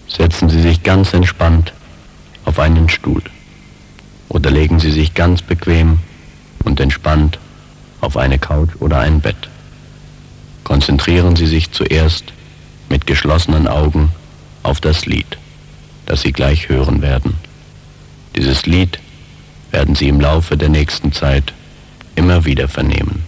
Setzen Sie sich ganz entspannt auf einen Stuhl oder legen Sie sich ganz bequem und entspannt auf eine Couch oder ein Bett. Konzentrieren Sie sich zuerst mit geschlossenen Augen auf das Lied, das Sie gleich hören werden. Dieses Lied werden Sie im Laufe der nächsten Zeit immer wieder vernehmen.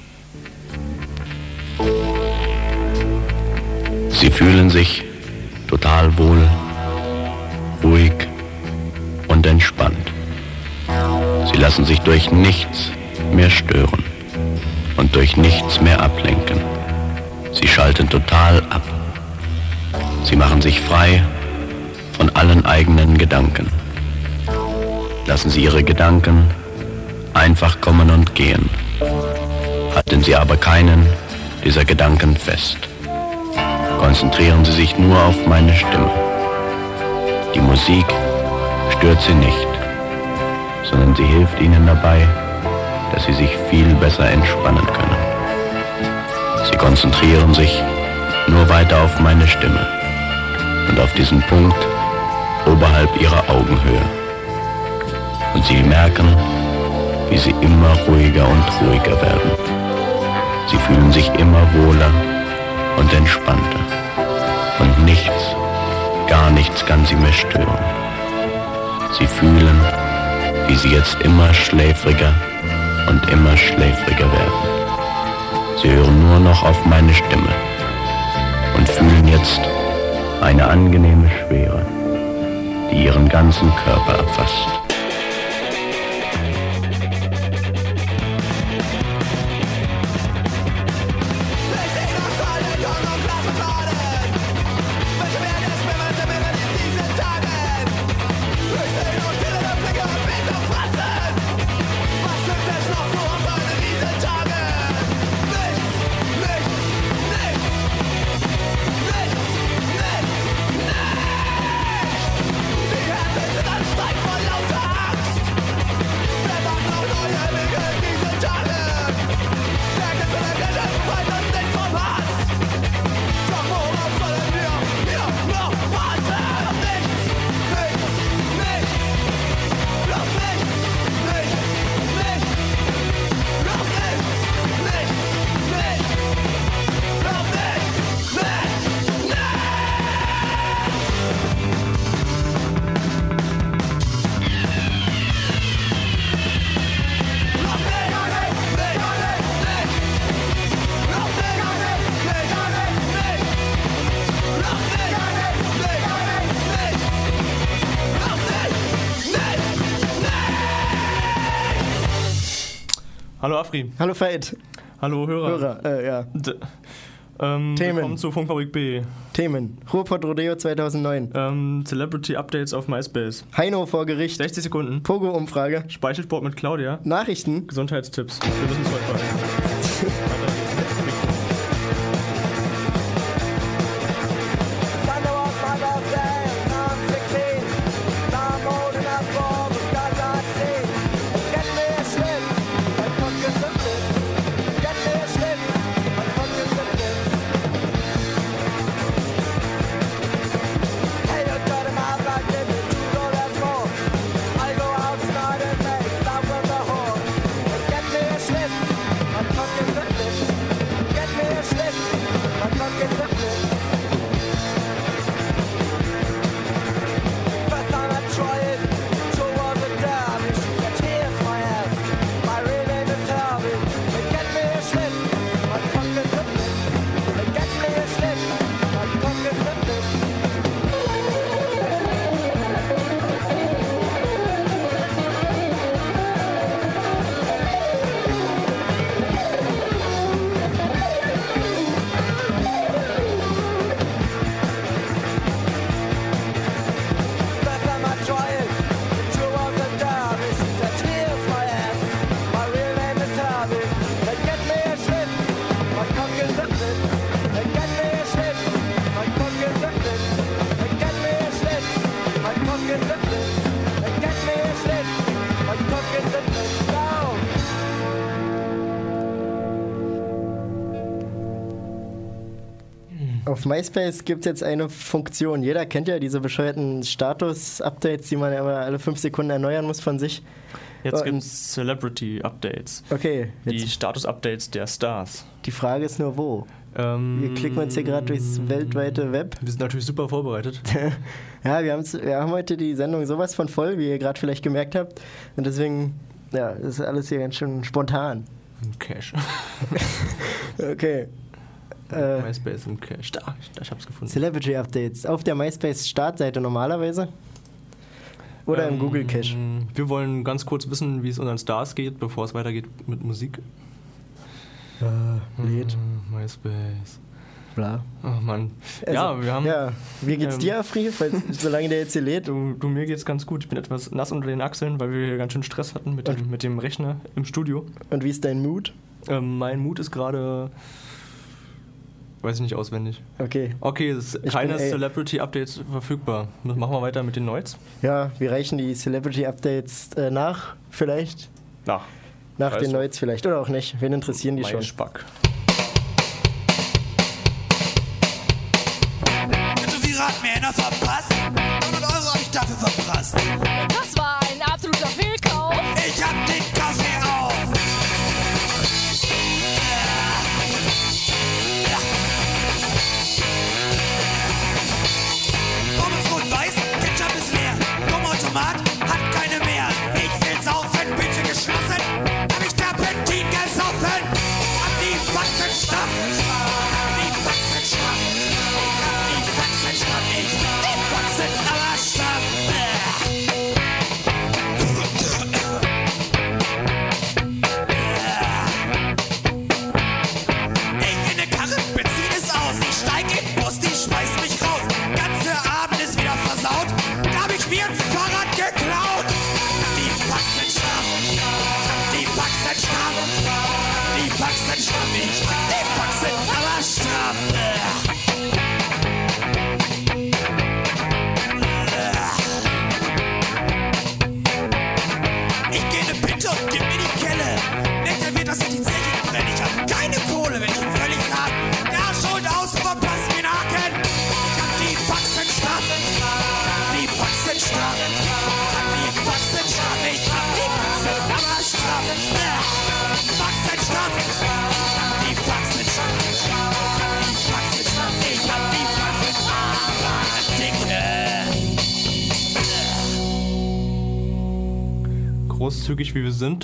Sie fühlen sich total wohl, ruhig und entspannt. Sie lassen sich durch nichts mehr stören und durch nichts mehr ablenken. Sie schalten total ab. Sie machen sich frei von allen eigenen Gedanken. Lassen Sie Ihre Gedanken einfach kommen und gehen. Halten Sie aber keinen dieser Gedanken fest. Konzentrieren Sie sich nur auf meine Stimme. Die Musik stört Sie nicht, sondern sie hilft Ihnen dabei, dass Sie sich viel besser entspannen können. Sie konzentrieren sich nur weiter auf meine Stimme und auf diesen Punkt oberhalb Ihrer Augenhöhe. Und Sie merken, wie Sie immer ruhiger und ruhiger werden. Sie fühlen sich immer wohler und entspannter. Und nichts, gar nichts kann Sie mehr stören. Sie fühlen, wie Sie jetzt immer schläfriger und immer schläfriger werden. Sie hören nur noch auf meine Stimme und fühlen jetzt eine angenehme Schwere, die Ihren ganzen Körper erfasst. Hallo Afri. Hallo Faid. Hallo Hörer. Ja. Themen. Willkommen zu Funkfabrik B. Themen. Ruhrpott Rodeo 2009. Celebrity Updates auf MySpace. Heino vor Gericht. 60 Sekunden. Pogo-Umfrage. Speichelsport mit Claudia. Nachrichten. Gesundheitstipps. Wir müssen es heute Auf MySpace gibt es jetzt eine Funktion. Jeder kennt ja diese bescheuerten Status-Updates, die man ja immer alle 5 Sekunden erneuern muss von sich. Jetzt gibt es Celebrity-Updates. Okay. Die Status-Updates der Stars. Die Frage ist nur, wo? Wir klicken uns hier gerade durchs weltweite Web. Wir sind natürlich super vorbereitet. Ja, wir haben heute die Sendung sowas von voll, wie ihr gerade vielleicht gemerkt habt. Und deswegen, ja, ist alles hier ganz schön spontan. Cash. Okay. MySpace im Cache. Da, ich hab's gefunden. Celebrity Updates auf der MySpace-Startseite normalerweise? Oder im Google Cache? Wir wollen ganz kurz wissen, wie es unseren Stars geht, bevor es weitergeht mit Musik. Lied. MySpace. Bla. Oh Mann. Also, ja, wir haben. Ja, wie geht's dir, Afri? Solange der jetzt hier lädt. Du, mir geht's ganz gut. Ich bin etwas nass unter den Achseln, weil wir hier ganz schön Stress hatten mit dem Rechner im Studio. Und wie ist dein Mood? Mein Mood ist gerade. Weiß ich nicht auswendig. Okay. Okay, es ist keine Celebrity-Updates verfügbar. Machen wir weiter mit den Noids? Ja, wir reichen die Celebrity-Updates nach, vielleicht. Nach den Noids vielleicht. Oder auch nicht. Wen interessieren die schon? Spack. Hat mir einer verpasst. 100 € hab ich dafür verprasst. Das war ein absoluter Fehlkauf. Ich hab den Kaffee auf. Pommes rot-weiß, Ketchup ist leer. Dummer Tomat hat keine mehr. Ich will saufen, bitte geschlossen. Hab ich Terpentin gesoffen. Hab die Faxen straff. Hab die Faxen straff. Ich die Faxen aber straff. Ich in der Karre, Benzin ist aus. Ich steig in den Bus, die schmeißt mich raus. Ganze Abend ist wieder versaut. Da hab ich mir ein Fahrrad geklaut. Die Faxen straff. Die Faxen straff. Die Faxen straff. Ich die Faxen aber straff. Ich geh ne Pinte und gib mir die Kelle. Merkt er wird, dass ich die Zeche brenne. Ich hab keine Kohle, wenn ich ihn völlig hab. Der Arsch holt aus, verpasst mir den Haken. Ich hab die Faxen straff. Die Faxen straff. Ich hab die Faxen straff. Ich hab die Faxen aber straff. Faxen straff. Die Faxen straff. Die Faxen straff. Ich hab die Faxen aber dicke. Großzügig wie wir sind.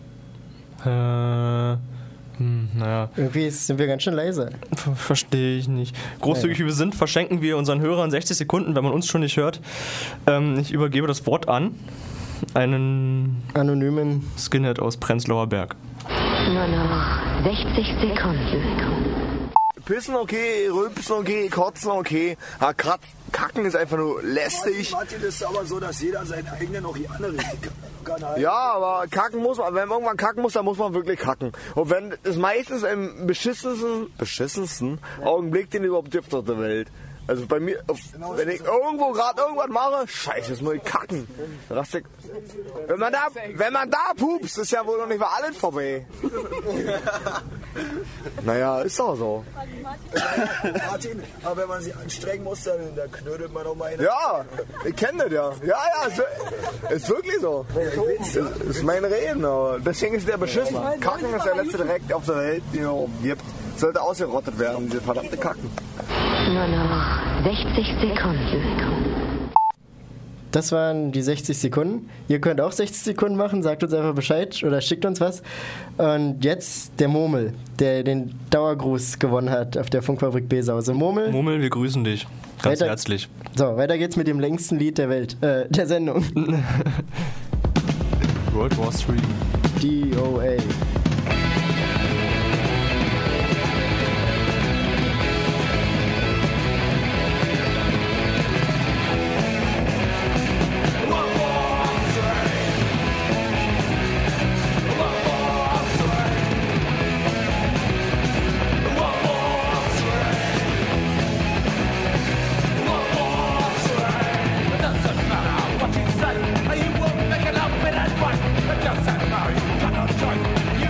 Naja. Irgendwie sind wir ganz schön leise. Verstehe ich nicht. Großzügig wie wir sind, verschenken wir unseren Hörern 60 Sekunden, wenn man uns schon nicht hört. Ich übergebe das Wort an einen anonymen Skinhead aus Prenzlauer Berg. Nur noch 60 Sekunden. Pissen okay, rülpsen okay, kotzen okay. Ja, kacken ist einfach nur lästig. Martin, das ist aber so, dass jeder seinen eigenen auch die andere kann. Ja, aber kacken muss man. Wenn man irgendwann kacken muss, dann muss man wirklich kacken. Und wenn es meistens im beschissensten Augenblick, den es überhaupt gibt auf der Welt. Also bei mir, wenn ich irgendwo gerade irgendwas mache, scheiße, jetzt muss ich kacken. Wenn man da pupst, ist ja wohl noch nicht mal alles vorbei. Naja, ist doch so. Martin, aber wenn man sich anstrengen muss, dann knödelt man doch mal eine. Ja, ich kenne das ja. Ja, ist wirklich so. Ist mein Reden, aber deswegen ist der beschissen. Kacken ist der letzte Dreck auf der Welt, den es gibt. Sollte ausgerottet werden, diese verdammte Kacken. Nur noch 60 Sekunden. Das waren die 60 Sekunden. Ihr könnt auch 60 Sekunden machen, sagt uns einfach Bescheid oder schickt uns was. Und jetzt der Murmel, der den Dauergruß gewonnen hat auf der Funkfabrik B-Sause. Murmel, wir grüßen dich. Ganz herzlich. So, weiter geht's mit dem längsten Lied der Welt, der Sendung. World War III. DOA. You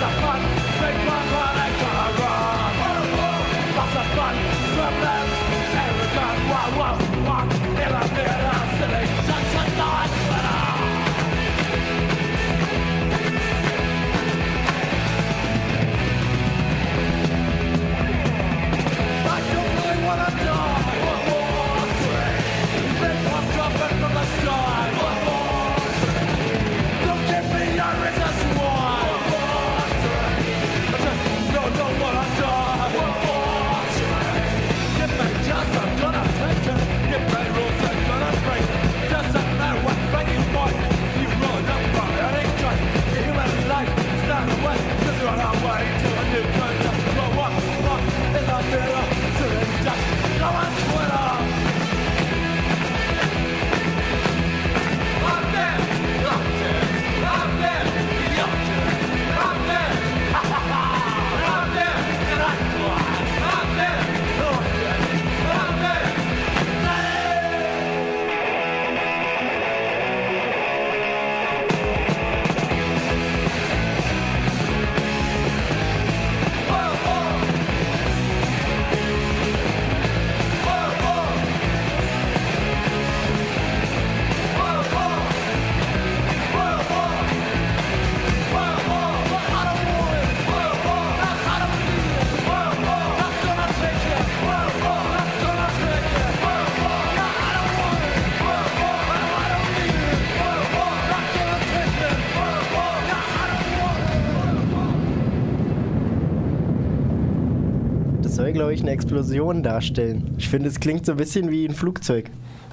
Soll, glaube ich, eine Explosion darstellen. Ich finde, es klingt so ein bisschen wie ein Flugzeug.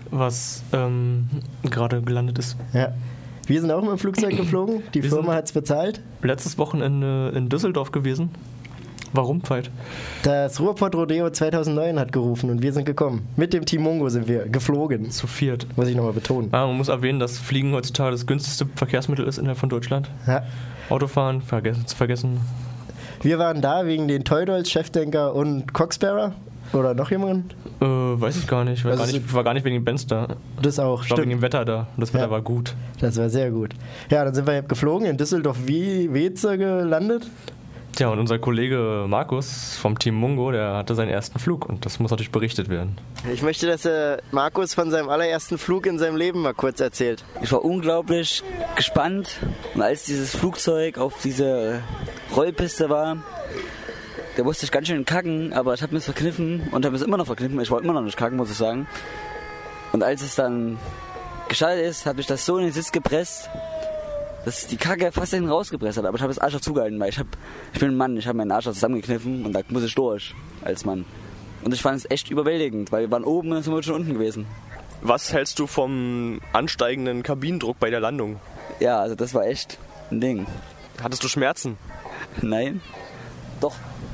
Was gerade gelandet ist. Ja. Wir sind auch mit dem Flugzeug geflogen. Die Firma hat es bezahlt. Letztes Wochenende in Düsseldorf gewesen. Warum, Veit? Das Ruhrpott Rodeo 2009 hat gerufen und wir sind gekommen. Mit dem Team Mungo sind wir geflogen. Zu viert. Muss ich nochmal betonen. Man muss erwähnen, dass Fliegen heutzutage das günstigste Verkehrsmittel ist innerhalb von Deutschland. Ja. Autofahren, vergessen. Wir waren da wegen den Toydolls, Chefdenker und Coxbearer. Oder noch jemand? Weiß ich gar nicht. Ich war gar nicht wegen den Bands da. Das auch, ich war wegen dem Wetter da. Und das Wetter war gut. Das war sehr gut. Ja, dann sind wir geflogen, in Düsseldorf-Weze gelandet. Tja, und unser Kollege Markus vom Team Mungo, der hatte seinen ersten Flug und das muss natürlich berichtet werden. Ich möchte, dass Markus von seinem allerersten Flug in seinem Leben mal kurz erzählt. Ich war unglaublich gespannt und als dieses Flugzeug auf diese Rollpiste war, da musste ich ganz schön kacken, aber ich habe mir es verkniffen und habe es immer noch verkniffen. Ich wollte immer noch nicht kacken, muss ich sagen. Und als es dann gestartet ist, habe ich das so in den Sitz gepresst, dass die Kacke fast hinten rausgepresst hat. Aber ich habe das Arsch auch zugehalten, weil ich bin ein Mann, ich habe meinen Arsch auch zusammengekniffen und da muss ich durch als Mann. Und ich fand es echt überwältigend, weil wir waren oben und sind wir schon unten gewesen. Was hältst du vom ansteigenden Kabinendruck bei der Landung? Ja, also das war echt ein Ding. Hattest du Schmerzen? Nein. Doch.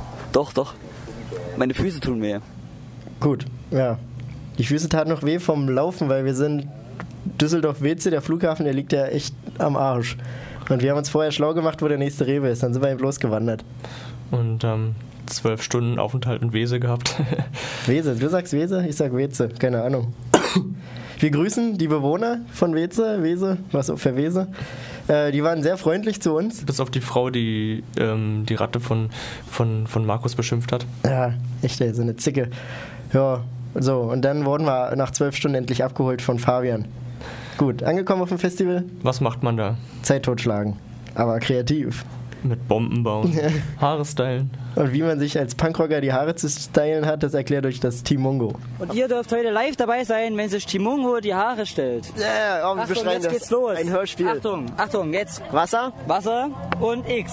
Meine Füße tun weh. Gut, ja. Die Füße taten noch weh vom Laufen, weil wir sind Düsseldorf-Weze, der Flughafen, der liegt ja echt am Arsch. Und wir haben uns vorher schlau gemacht, wo der nächste Rewe ist. Dann sind wir eben losgewandert. Und 12 Stunden Aufenthalt in Weze gehabt. Weze, du sagst Weze, ich sag Weze, keine Ahnung. Wir grüßen die Bewohner von Weze, was auch für Weze. Die waren sehr freundlich zu uns. Bis auf die Frau, die die Ratte von Markus beschimpft hat. Ja, echt, so eine Zicke. Ja, so, und dann wurden wir nach 12 Stunden endlich abgeholt von Fabian. Gut, angekommen auf dem Festival. Was macht man da? Zeit totschlagen, aber kreativ. Mit Bomben bauen, Haare stylen. Und wie man sich als Punkrocker die Haare zu stylen hat, das erklärt euch das Team Mungo. Und ihr dürft heute live dabei sein, wenn sich Team Mungo die Haare stellt. Ja, wir Achtung, beschreiben jetzt geht's los. Ein Hörspiel. Achtung, jetzt. Wasser und X.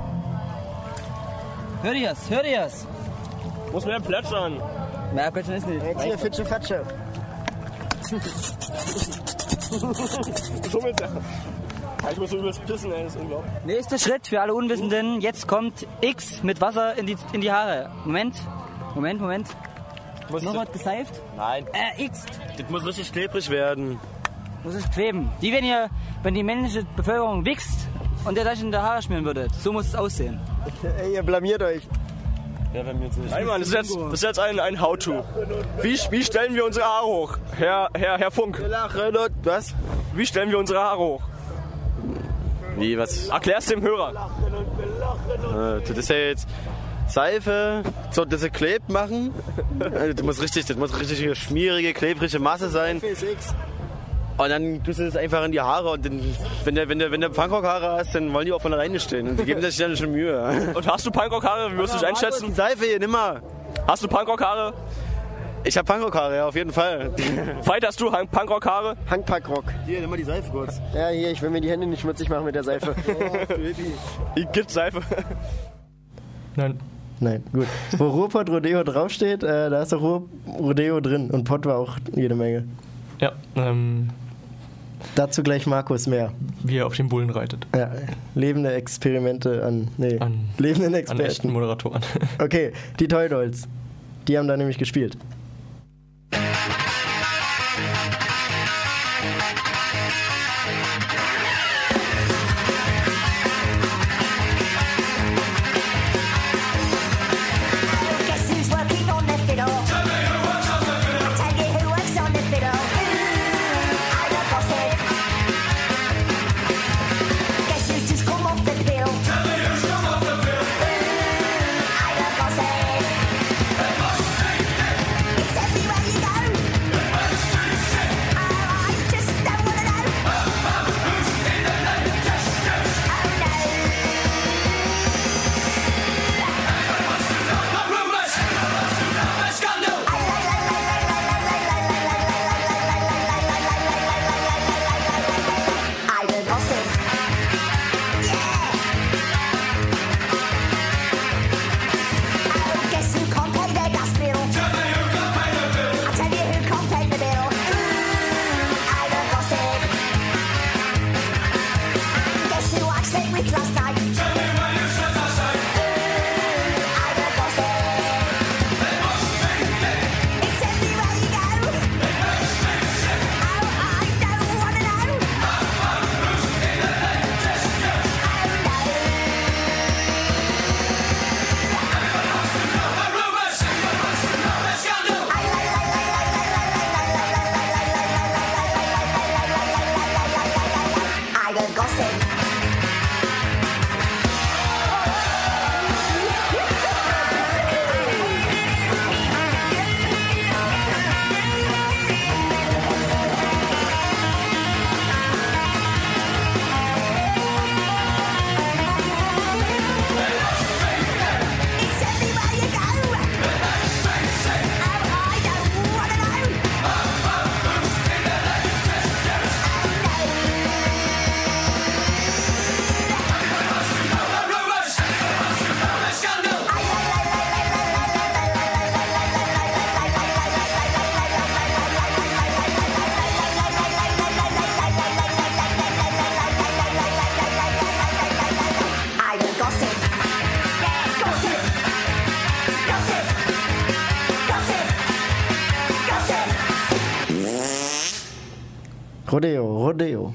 Hört ihr es? Muss mehr plätschern. Mehr plätschern ist nicht. Jetzt hier Fitsche Fatsche. Ich muss so übelst pissen, ey, das ist unglaublich. Nächster Schritt für alle Unwissenden. Jetzt kommt X mit Wasser in die Haare. Moment. Noch was geseift? Nein. X. Das muss richtig klebrig werden. Muss es kleben. Wie wenn die männliche Bevölkerung wächst und der das in die Haare schmieren würde. So muss es aussehen. Ey, ihr blamiert euch. Ja, wenn wir jetzt nicht. Nein, Mann, das ist jetzt ein How-To. Wie stellen wir unsere Haare hoch? Herr Funk. Was? Wie stellen wir unsere Haare hoch? Wie, was? Erklär's dem Hörer. Das ist ja jetzt Seife, so diese Kleb machen. Das muss richtig eine schmierige, klebrige Masse sein. Und dann tust du das einfach in die Haare und dann, wenn du Punkrock-Haare hast, dann wollen die auch von alleine stehen und die geben sich dann schon Mühe. Und hast du Punkrock-Haare? Wie würdest du dich einschätzen? Seife hier, nimm mal. Hast du Punkrock-Haare? Ich hab Punkrock-Haare, ja, auf jeden Fall. Veit, hast du Punkrock-Haare? Punkrock. Hier, nimm mal die Seife kurz. Ja, hier, ich will mir die Hände nicht schmutzig machen mit der Seife. Ich gibt Seife. Nein. Nein, gut. Wo Ruhrpott Rodeo draufsteht, da ist auch Rodeo drin. Und Pott war auch jede Menge. Ja, dazu gleich Markus mehr. Wie er auf den Bullen reitet. Ja, lebende Experimente an lebenden Experten. An echten Moderatoren. Okay, die Toy Dolls. Die haben da nämlich gespielt. Rodeo.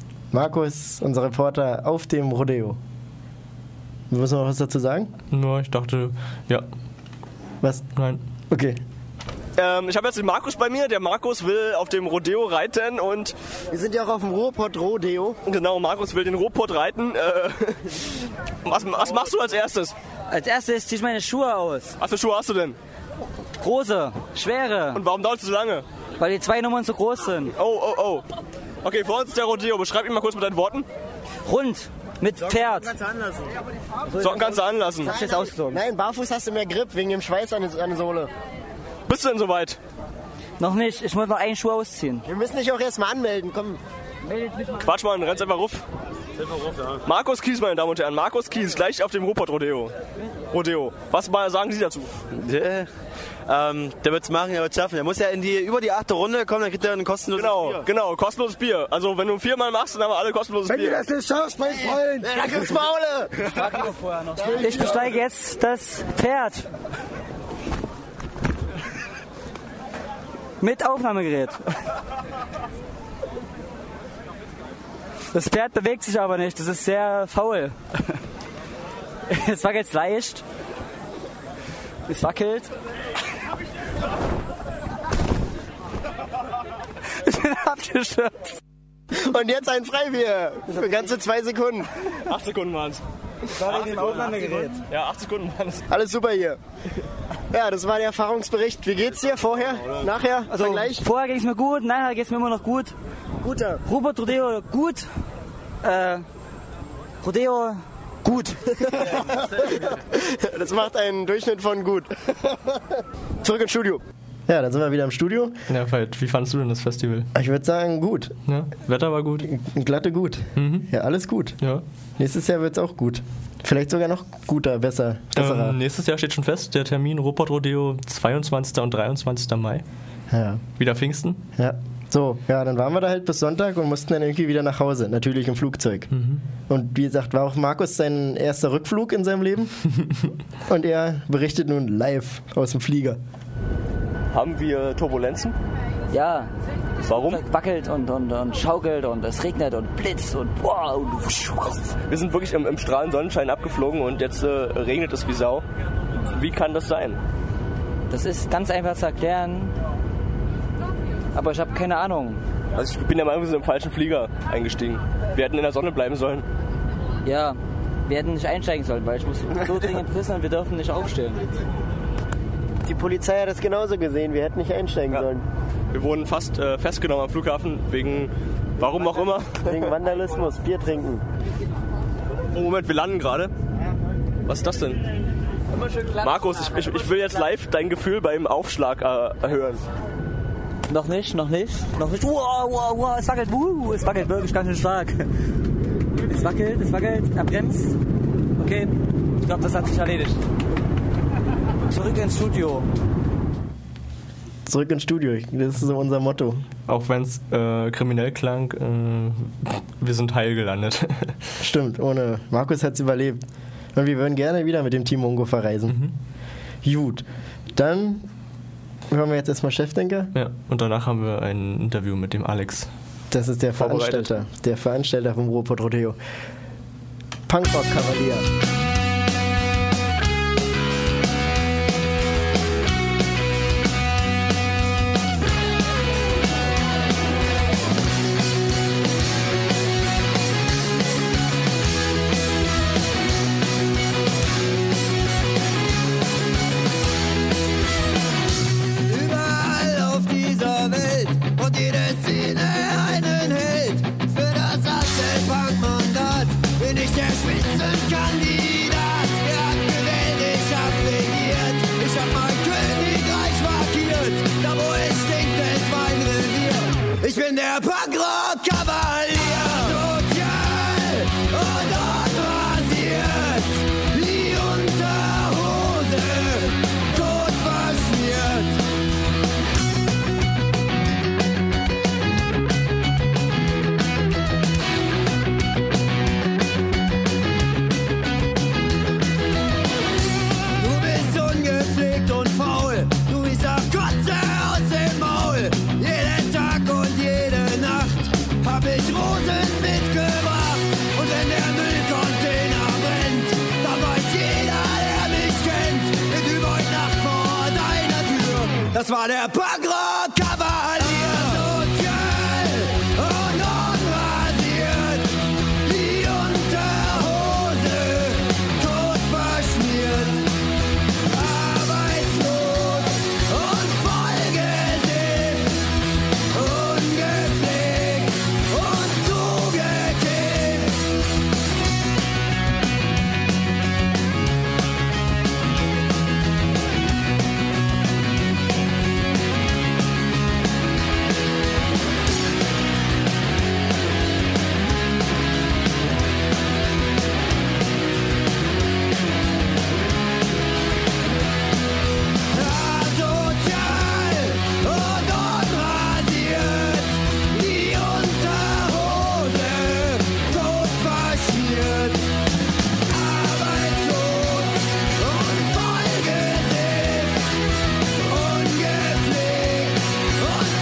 Markus, unser Reporter auf dem Rodeo. Muss man noch was dazu sagen? Nur, ich dachte, ja. Was? Nein. Okay. Ich habe jetzt den Markus bei mir. Der Markus will auf dem Rodeo reiten und... Wir sind ja auch auf dem Ruhrpott Rodeo. Genau, Markus will den Ruhrpott reiten. Was machst du als erstes? Als erstes ziehe ich meine Schuhe aus. Was für Schuhe hast du denn? Große, schwere. Und warum dauert es so lange? Weil die 2 Nummern zu groß sind. Oh. Okay, vor uns ist der Rodeo. Beschreib ihn mal kurz mit deinen Worten. Rund, mit Pferd. Socken kannst du anlassen. Hast du jetzt ausgezogen? Nein, barfuß hast du mehr Grip, wegen dem Schweiß an der Sohle. Bist du denn soweit? Noch nicht, ich muss noch einen Schuh ausziehen. Wir müssen dich auch erstmal anmelden, komm. Quatsch mal, rennst einfach ruf. Markus Kies, meine Damen und Herren. Markus Kies, gleich auf dem Ruhrpott Rodeo. Was sagen Sie dazu? Der wird's machen, der wird's schaffen. Der muss ja über die 8. Runde kommen, dann kriegt er ein kostenloses Bier. Genau, kostenloses Bier. Also wenn du 4-mal machst, dann haben wir alle kostenloses Bier. Wenn du das nicht schaffst, mein Freund, dann gibt's Maule. Ich besteige jetzt das Pferd. Mit Aufnahmegerät. Das Pferd bewegt sich aber nicht, das ist sehr faul. Es wackelt leicht. Es wackelt. Ich bin abgestürzt. Und jetzt ein Freibier. Für ganze 2 Sekunden. 8 Sekunden waren's. Sorry, dem Aufnahmegerät. Ja, 8 Sekunden waren es. Alles super hier. Ja, das war der Erfahrungsbericht. Wie geht's dir vorher, nachher, Also, Vergleich? vorher ging es mir gut, nachher geht es mir immer noch gut. Guter. Robert Rodeo gut. Rodeo gut. Das macht einen Durchschnitt von gut. Zurück ins Studio. Ja, dann sind wir wieder im Studio. Ja, Veit, wie fandest du denn das Festival? Ich würde sagen, gut. Ja, Wetter war gut. Glatte gut. Ja, alles gut. Ja. Nächstes Jahr wird's auch gut. Vielleicht sogar noch guter, besserer. Nächstes Jahr steht schon fest, der Termin Ruhrpott Rodeo 22. und 23. Mai. Ja. Wieder Pfingsten. Ja. So, ja, dann waren wir da halt bis Sonntag und mussten dann irgendwie wieder nach Hause. Natürlich im Flugzeug. Und wie gesagt, war auch Markus sein erster Rückflug in seinem Leben. Und er berichtet nun live aus dem Flieger. Haben wir Turbulenzen? Ja. Warum? Es wackelt und schaukelt und es regnet und blitzt und wow. Wir sind wirklich im strahlenden Sonnenschein abgeflogen und jetzt regnet es wie Sau. Wie kann das sein? Das ist ganz einfach zu erklären, aber ich habe keine Ahnung. Also ich bin der Meinung, wir sind im falschen Flieger eingestiegen. Wir hätten in der Sonne bleiben sollen. Ja, wir hätten nicht einsteigen sollen, weil ich muss so dringend pissen und wir dürfen nicht aufstehen. Die Polizei hat das genauso gesehen, wir hätten nicht einsteigen sollen. Wir wurden fast festgenommen am Flughafen, wegen, warum auch immer. Wegen Vandalismus, Bier trinken. Oh Moment, wir landen gerade. Was ist das denn? Markus, ich will jetzt live dein Gefühl beim Aufschlag hören. Noch nicht. Wow, es wackelt wirklich ganz schön stark. Es wackelt, er bremst. Okay, ich glaube, das hat sich erledigt. Zurück ins Studio. Zurück ins Studio, das ist so unser Motto. Auch wenn es kriminell klang, wir sind heil gelandet. Stimmt, ohne Markus hat es überlebt. Und wir würden gerne wieder mit dem Team Mungo verreisen. Gut, dann hören wir jetzt erstmal Chefdenker. Ja, und danach haben wir ein Interview mit dem Alex. Das ist der Veranstalter vom Ruhrpott Rodeo. Punkrock Kavalier. Ich bin der Punkrock-Kavalier, total und unrasiert, die Unterhose tot verschmiert. Du bist ungepflegt und faul, du bist auf Kotze aus dem Maul. Jeden Tag und jede Nacht hab ich Rosen mitgebracht. Und wenn der Müllcontainer brennt, dann weiß jeder, der mich kennt. Ich übe heute Nacht vor deiner Tür. Das war der Punkrock-Kavalier. Sozial und unrasiert, die Unterhose tot verschmiert. Arbeitslos und vollgesifft, ungepflegt und zugekifft. Asozial und unrasiert, die Unterhose tot verschmiert. Arbeitslos und vollgesifft, ungepflegt und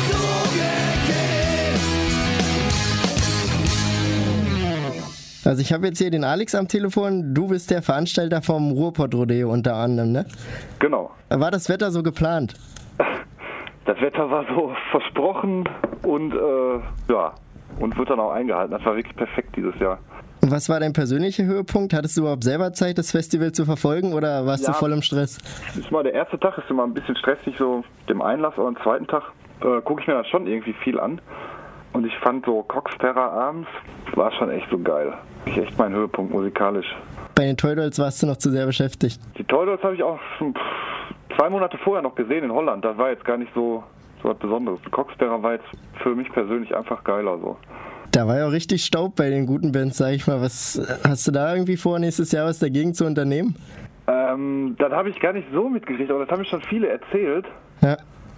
zugekifft. Also ich habe jetzt hier den Alex am Telefon. Du bist der Veranstalter vom Ruhrpott Rodeo unter anderem, ne? Genau. War das Wetter so geplant? Das Wetter war so versprochen und ja, und wird dann auch eingehalten. Das war wirklich perfekt dieses Jahr. Und was war dein persönlicher Höhepunkt? Hattest du überhaupt selber Zeit, das Festival zu verfolgen oder warst du voll im Stress? Das ist mal der erste Tag, ist immer ein bisschen stressig, so dem Einlass, aber am zweiten Tag gucke ich mir dann schon irgendwie viel an. Und ich fand so Coxterra abends, war schon echt so geil. Echt mein Höhepunkt musikalisch. Bei den Toy Dolls warst du noch zu sehr beschäftigt. Die Toy Dolls habe ich auch schon 2 Monate vorher noch gesehen in Holland. Das war jetzt gar nicht so was Besonderes. Coxterra war jetzt für mich persönlich einfach geiler so. Da war ja auch richtig Staub bei den guten Bands, sag ich mal. Was hast du da irgendwie vor, nächstes Jahr was dagegen zu unternehmen? Das habe ich gar nicht so mitgekriegt, aber das haben mir schon viele erzählt. Ja.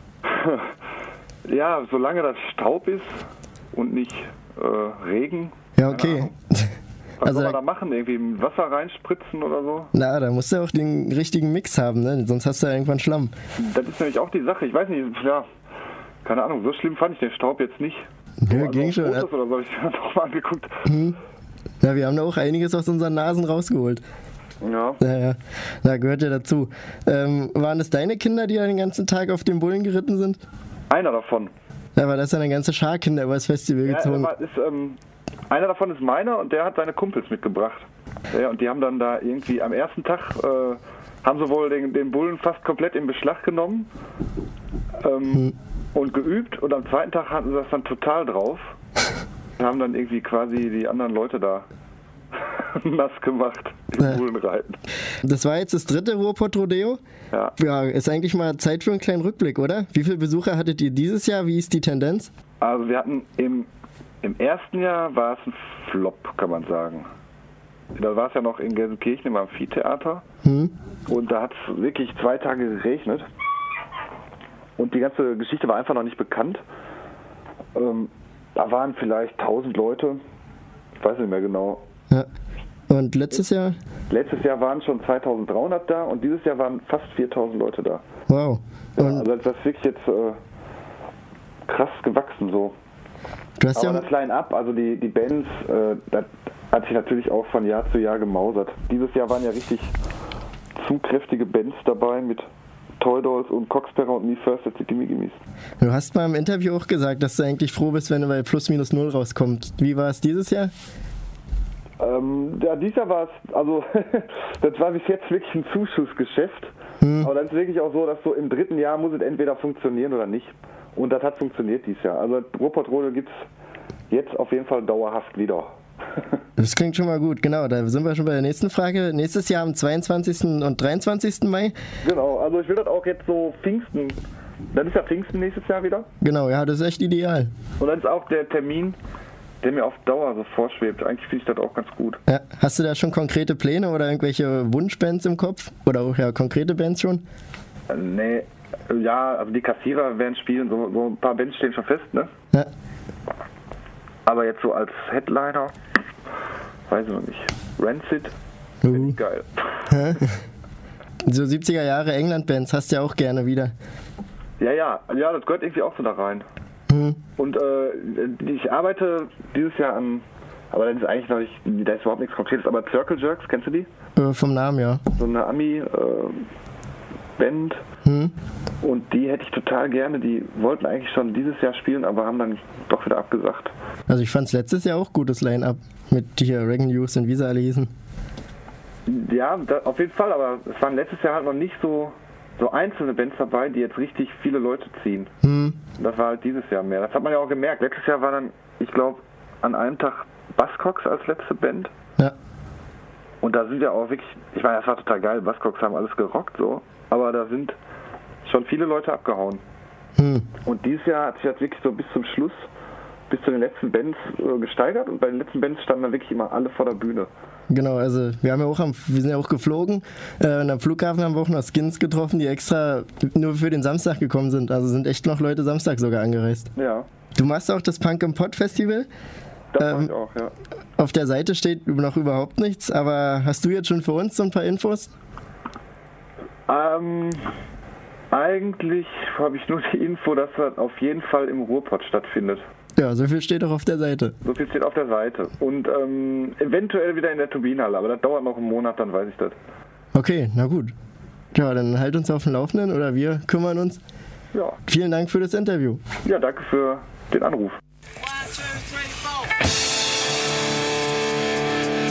Ja, solange das Staub ist und nicht Regen. Ja, okay. Was soll man da machen? Irgendwie mit Wasser reinspritzen oder so? Na, da musst du auch den richtigen Mix haben, ne? Sonst hast du ja irgendwann Schlamm. Das ist nämlich auch die Sache. Ich weiß nicht, ja, keine Ahnung, so schlimm fand ich den Staub jetzt nicht. Ja, also ging schon. Fotos oder so habe ich mir noch mal angeguckt. Ja, wir haben da auch einiges aus unseren Nasen rausgeholt. Ja. Naja, da gehört ja dazu. Waren das deine Kinder, die da den ganzen Tag auf den Bullen geritten sind? Einer davon. Ja, aber das ist ja eine ganze Schar Kinder über das Festival gezogen. Einer davon ist meiner und der hat seine Kumpels mitgebracht. Ja, und die haben dann da irgendwie am ersten Tag, haben sie wohl den Bullen fast komplett in Beschlag genommen und geübt. Und am zweiten Tag hatten sie das dann total drauf. Wir haben dann irgendwie quasi die anderen Leute da nass gemacht im Bullenreiten. Das war jetzt das 3. Ruhrpott-Rodeo? Ja. Ja, ist eigentlich mal Zeit für einen kleinen Rückblick, oder? Wie viele Besucher hattet ihr dieses Jahr? Wie ist die Tendenz? Also wir hatten im ersten Jahr war es ein Flop, kann man sagen. Da war es ja noch in Gelsenkirchen im Amphitheater. Und da hat es wirklich 2 Tage geregnet. Und die ganze Geschichte war einfach noch nicht bekannt. Da waren vielleicht 1000 Leute. Ich weiß nicht mehr genau. Ja. Und letztes Jahr? Letztes Jahr waren schon 2300 da und dieses Jahr waren fast 4000 Leute da. Wow. Ja, also das ist wirklich jetzt krass gewachsen so. Aber das Line-Up, also die Bands, das hat sich natürlich auch von Jahr zu Jahr gemausert. Dieses Jahr waren ja richtig zu kräftige Bands dabei mit Toy Dolls und Coxterra und Me First at the Gimme Gimmes. Du hast mal im Interview auch gesagt, dass du eigentlich froh bist, wenn du bei +/- rauskommt. Wie war es dieses Jahr? Ja, dieses Jahr war es, also das war bis jetzt wirklich ein Zuschussgeschäft. Aber dann ist wirklich auch so, dass so im 3. Jahr muss es entweder funktionieren oder nicht. Und das hat funktioniert dieses Jahr. Also Ruhrpott-Rodeo gibt es jetzt auf jeden Fall dauerhaft wieder. Das klingt schon mal gut, genau. Da sind wir schon bei der nächsten Frage. Nächstes Jahr am 22. und 23. Mai. Genau, also ich will das auch jetzt so Pfingsten. Dann ist ja Pfingsten nächstes Jahr wieder. Genau, ja, das ist echt ideal. Und dann ist auch der Termin, der mir auf Dauer so vorschwebt. Eigentlich finde ich das auch ganz gut. Ja, hast du da schon konkrete Pläne oder irgendwelche Wunschbands im Kopf? Oder auch ja konkrete Bands schon? Nee, ja, also die Kassierer werden spielen, so ein paar Bands stehen schon fest, ne? Ja. Aber jetzt so als Headliner, weiß ich noch nicht. Rancid, finde ich geil. So 70er Jahre England-Bands hast du ja auch gerne wieder. Ja, das gehört irgendwie auch so da rein. Und ich arbeite dieses Jahr an, aber das ist eigentlich noch nicht, da ist überhaupt nichts Konkretes, aber Circle Jerks, kennst du die? Vom Namen, ja. So eine Ami-Band. Und die hätte ich total gerne, die wollten eigentlich schon dieses Jahr spielen, aber haben dann doch wieder abgesagt. Also ich fand es letztes Jahr auch gutes Line-Up mit hier Reagan Hughes und wie sie alle hießen. Ja, auf jeden Fall, aber es waren letztes Jahr halt noch nicht so einzelne Bands dabei, die jetzt richtig viele Leute ziehen. Das war halt dieses Jahr mehr. Das hat man ja auch gemerkt. Letztes Jahr war dann, ich glaube, an einem Tag Buzzcocks als letzte Band. Ja. Und da sind ja auch wirklich, ich meine, das war total geil. Buzzcocks haben alles gerockt so, aber da sind schon viele Leute abgehauen. Und dieses Jahr hat sich das wirklich so bis zum Schluss, bis zu den letzten Bands gesteigert und bei den letzten Bands standen dann wirklich immer alle vor der Bühne. Genau, also wir sind ja auch geflogen und am Flughafen haben wir auch noch Skins getroffen, die extra nur für den Samstag gekommen sind. Also sind echt noch Leute Samstag sogar angereist. Ja. Du machst auch das Punk im Pott Festival. Das mach ich auch, ja. Auf der Seite steht noch überhaupt nichts, aber hast du jetzt schon für uns so ein paar Infos? Eigentlich habe ich nur die Info, dass das auf jeden Fall im Ruhrpott stattfindet. Ja, so viel steht doch auf der Seite. So viel steht auf der Seite. Und eventuell wieder in der Turbinenhalle, aber das dauert noch einen Monat, dann weiß ich das. Okay, na gut. Ja, dann halt uns auf dem Laufenden oder wir kümmern uns. Ja. Vielen Dank für das Interview. Ja, danke für den Anruf. 1, 2, 3, 4.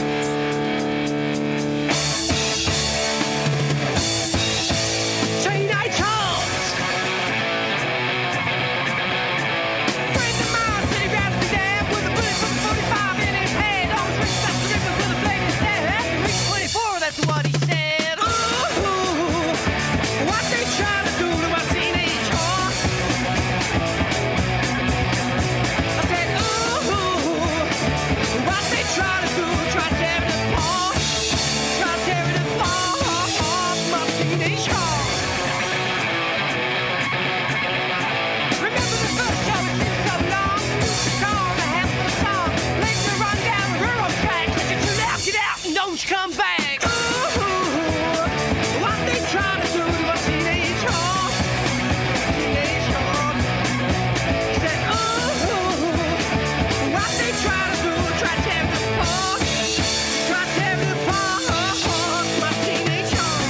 that's what he said. Ooh, what they trying to do to my teenage heart? I said, ooh, what they trying to do, try to tear it apart, try to tear it apart, my teenage heart. Remember the first time it's been so long, song, a half of a song, place to run down the railroad track, let you tune out, get out, and don't you come back. Ooh, what they trying to do to my teenage heart, teenage heart. Said, ooh, what they trying to do, try to tear it apart, try to tear it apart, my teenage heart.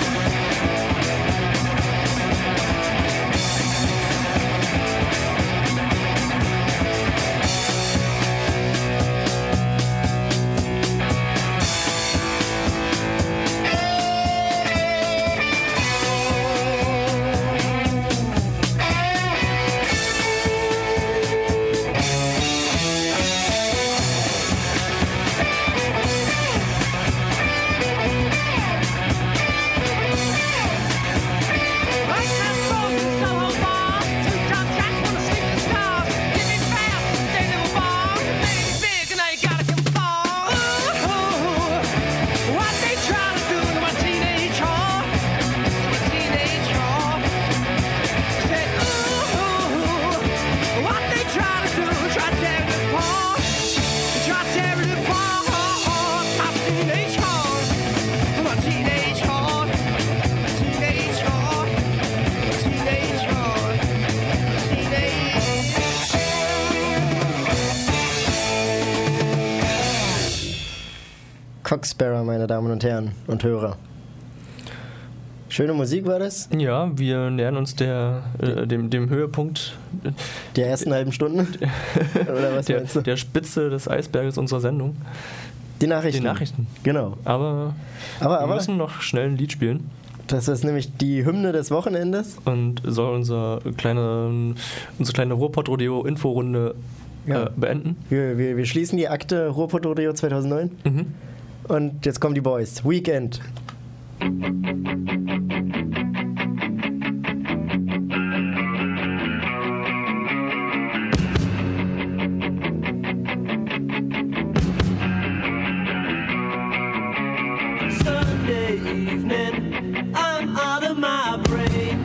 Cock Sparrow, meine Damen und Herren und Hörer. Schöne Musik war das? Ja, wir nähern uns dem Höhepunkt der ersten halben Stunde. Oder was meinst du? Der Spitze des Eisberges unserer Sendung. Die Nachrichten. Die Nachrichten. Genau. Aber wir müssen noch schnell ein Lied spielen. Das ist nämlich die Hymne des Wochenendes. Und soll unsere kleine Ruhrpott-Rodeo-Inforunde beenden. Wir schließen die Akte Ruhrpott-Rodeo 2009. Mhm. Und jetzt kommen die Boys. Weekend. Sunday evening, I'm out of my brain.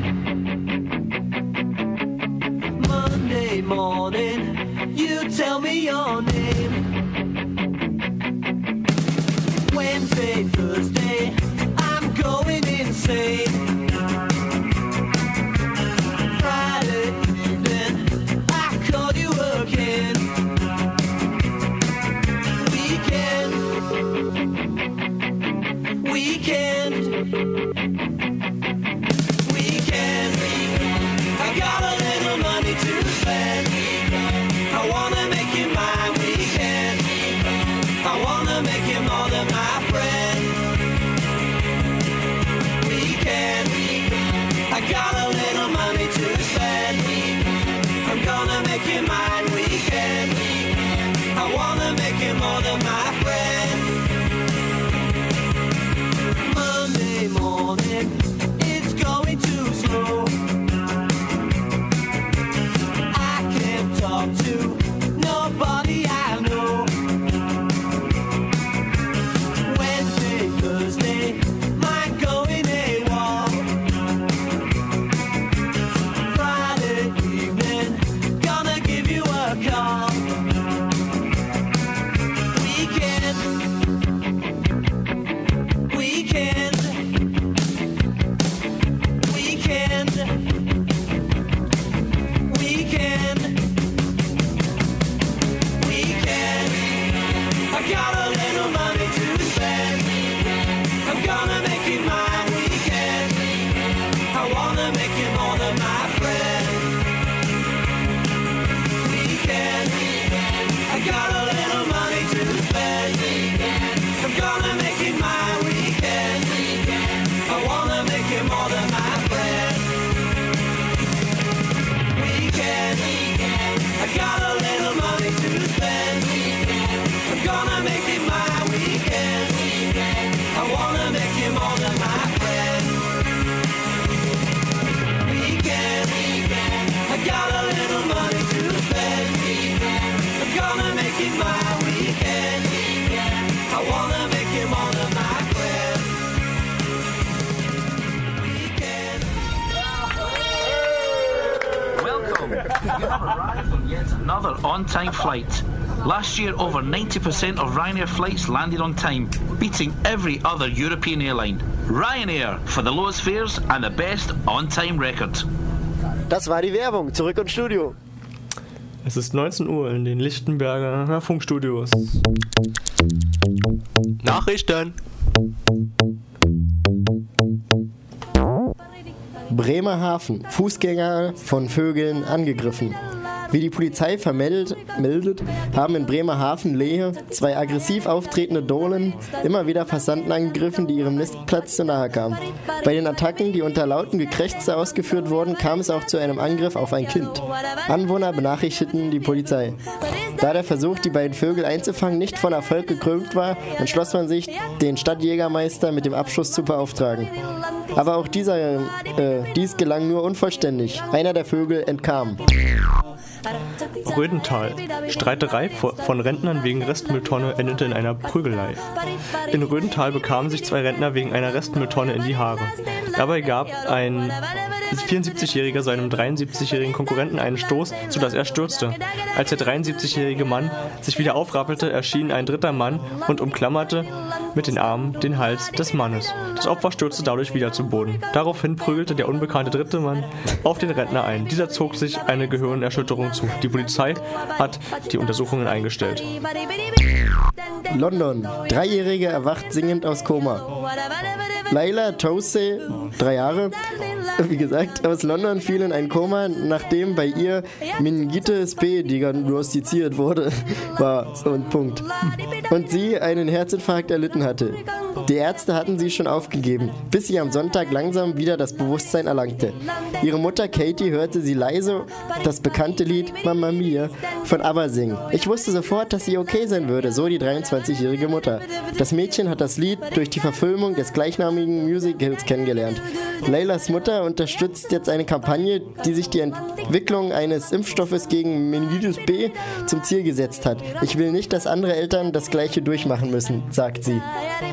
Monday morning, you tell me your name. Wednesday, Thursday, I'm going insane. Friday evening, I call you again. Weekend, I got a little money to spend. I wanna make you mine. Weekend, I wanna make you more than my friend. Weekend, I got a little money to spend. I'm gonna make you mine. Weekend, I wanna make you more than my friend. Monday morning, it's going too slow. I can't talk to nobody I know. Wednesday, Thursday, mind going AWOL. Friday evening, gonna give you a call. Weekend, weekend, weekend, weekend, weekend. I got a little money to spend. I'm gonna make it mine. Weekend, I wanna make you more than my friend. Weekend, I got a little money to spend. I'm gonna make it mine. Weekend, I wanna make you more than my friend. Weekend, I got a little money to spend. I'm gonna make it my weekend. I wanna make arrived on yet another on-time flight. Last year, over 90% of Ryanair flights landed on time, beating every other European airline. Ryanair for the lowest fares and the best on-time record. Das war die Werbung. Zurück ins Studio. Es ist 19 Uhr in den Lichtenberger Funkstudios. Nachrichten. Bremerhaven. Fußgänger von Vögeln angegriffen. Wie die Polizei meldet, haben in Bremerhaven-Lehe 2 aggressiv auftretende Dohlen immer wieder Passanten angegriffen, die ihrem Nistplatz zu nahe kamen. Bei den Attacken, die unter lauten Gekrächze ausgeführt wurden, kam es auch zu einem Angriff auf ein Kind. Anwohner benachrichtigten die Polizei. Da der Versuch, die beiden Vögel einzufangen, nicht von Erfolg gekrönt war, entschloss man sich, den Stadtjägermeister mit dem Abschuss zu beauftragen. Aber auch dies gelang nur unvollständig. Einer der Vögel entkam. Rödental. Streiterei von Rentnern wegen Restmülltonne endete in einer Prügelei. In Rödental bekamen sich 2 Rentner wegen einer Restmülltonne in die Haare. Dabei gab ein 74-Jähriger seinem 73-jährigen Konkurrenten einen Stoß, sodass er stürzte. Als der 73-jährige Mann sich wieder aufrappelte, erschien ein dritter Mann und umklammerte mit den Armen den Hals des Mannes. Das Opfer stürzte dadurch wieder zu Boden. Daraufhin prügelte der unbekannte dritte Mann auf den Rentner ein. Dieser zog sich eine Gehirnerschütterung zu. Die Polizei hat die Untersuchungen eingestellt. London. 3-Jährige erwacht singend aus Koma. Laila Tousey, 3 Jahre, wie gesagt, aus London fiel in ein Koma, nachdem bei ihr Meningitis B diagnostiziert wurde, und sie einen Herzinfarkt erlitten hatte. Die Ärzte hatten sie schon aufgegeben, bis sie am Sonntag langsam wieder das Bewusstsein erlangte. Ihre Mutter Katie hörte sie leise das bekannte Lied Mamma Mia von ABBA singen. Ich wusste sofort, dass sie okay sein würde, so die 23-jährige Mutter. Das Mädchen hat das Lied durch die Verfilmung des gleichnamigen Musicals kennengelernt. Leylas Mutter unterstützt jetzt eine Kampagne, die sich die Entwicklung eines Impfstoffes gegen Meningitis B zum Ziel gesetzt hat. Ich will nicht, dass andere Eltern das Gleiche durchmachen müssen, sagt sie.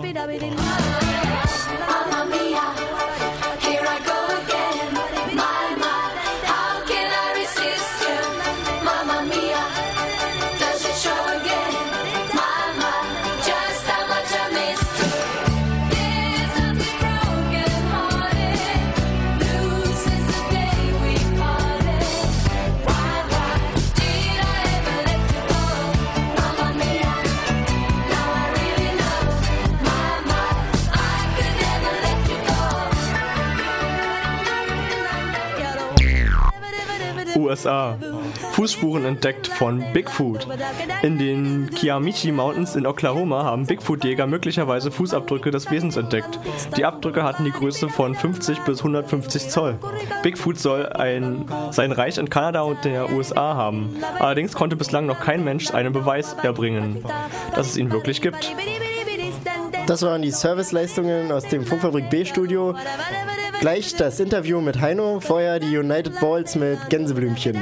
USA. Fußspuren entdeckt von Bigfoot. In den Kiamichi Mountains in Oklahoma haben Bigfoot-Jäger möglicherweise Fußabdrücke des Wesens entdeckt. Die Abdrücke hatten die Größe von 50 bis 150 Zoll. Bigfoot soll sein Reich in Kanada und der USA haben. Allerdings konnte bislang noch kein Mensch einen Beweis erbringen, dass es ihn wirklich gibt. Das waren die Serviceleistungen aus dem Funkfabrik B-Studio. Gleich das Interview mit Heino, vorher die United Balls mit Gänseblümchen.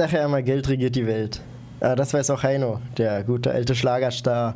sage ja immer, Geld regiert die Welt. Das weiß auch Heino, der gute alte Schlagerstar.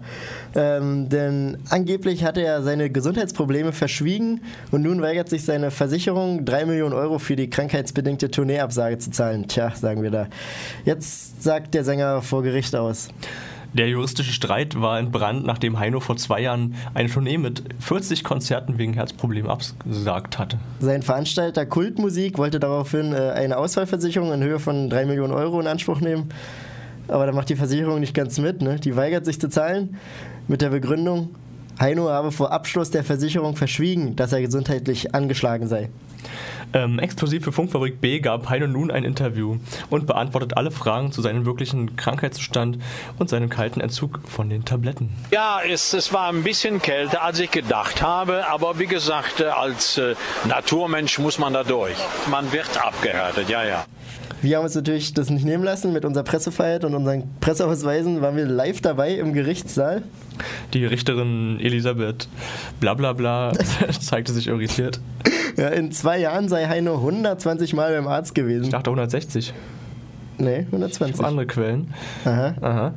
Denn angeblich hatte er seine Gesundheitsprobleme verschwiegen und nun weigert sich seine Versicherung, 3 Millionen Euro für die krankheitsbedingte Tourneeabsage zu zahlen. Tja, sagen wir da. Jetzt sagt der Sänger vor Gericht aus. Der juristische Streit war entbrannt, nachdem Heino vor 2 Jahren eine Tournee mit 40 Konzerten wegen Herzproblemen abgesagt hatte. Sein Veranstalter Kultmusik wollte daraufhin eine Ausfallversicherung in Höhe von 3 Millionen Euro in Anspruch nehmen. Aber da macht die Versicherung nicht ganz mit, ne? Die weigert sich zu zahlen mit der Begründung, Heino habe vor Abschluss der Versicherung verschwiegen, dass er gesundheitlich angeschlagen sei. Exklusiv für Funkfabrik B gab Heino nun ein Interview und beantwortet alle Fragen zu seinem wirklichen Krankheitszustand und seinem kalten Entzug von den Tabletten. Ja, es war ein bisschen kälter, als ich gedacht habe, aber wie gesagt, als Naturmensch muss man da durch. Man wird abgehärtet, ja. Wir haben uns natürlich das nicht nehmen lassen. Mit unserer Pressefreiheit und unseren Presseausweisen waren wir live dabei im Gerichtssaal. Die Richterin Elisabeth Blablabla zeigte sich irritiert. Ja, in 2 Jahren sei Heino 120 Mal beim Arzt gewesen. Ich dachte 160. Nee, 120. Ich habe andere Quellen. Aha.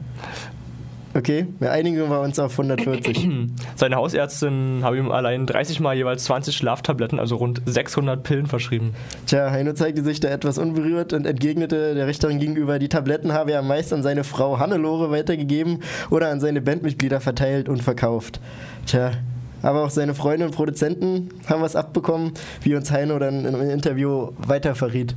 Okay, wir einigen wir uns auf 140. Seine Hausärztin habe ihm allein 30 Mal jeweils 20 Schlaftabletten, also rund 600 Pillen verschrieben. Tja, Heino zeigte sich da etwas unberührt und entgegnete der Richterin gegenüber, die Tabletten habe er meist an seine Frau Hannelore weitergegeben oder an seine Bandmitglieder verteilt und verkauft. Tja, aber auch seine Freunde und Produzenten haben was abbekommen, wie uns Heino dann in einem Interview weiter verriet.